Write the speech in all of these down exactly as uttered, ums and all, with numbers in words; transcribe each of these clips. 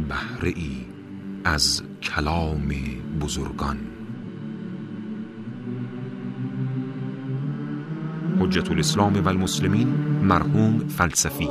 بهره ای از کلام بزرگان. حجت الاسلام و المسلمین مرحوم فلسفی.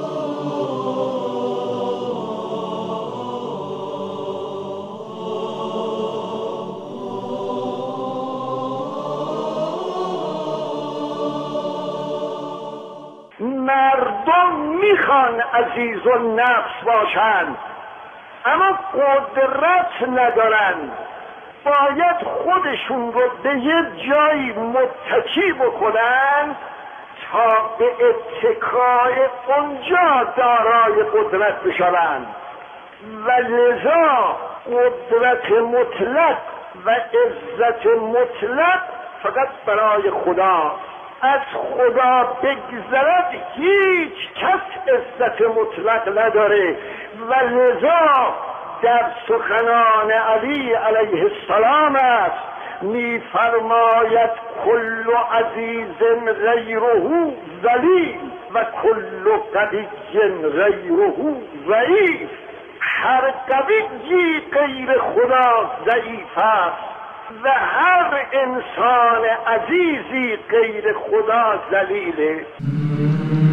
مردم میخوان عزیز و نفس باشند اما قدرت ندارن. باید خودشون رو به یه جایی متکی بکنن تا به اتکای اونجا دارای قدرت بشوند و لذا قدرت مطلق و عزت مطلق فقط برای خدا. از خدا بگذرد هیچ کس عزت مطلق نداره و لذا در سخنان علی علیه السلام است میفرماید کل عزیز غیره ذلیل و کل قوی غیره ضعیف. هر قوی غیر خدا ضعیف است و هر انسان عزیزی غیر خدا ذلیله.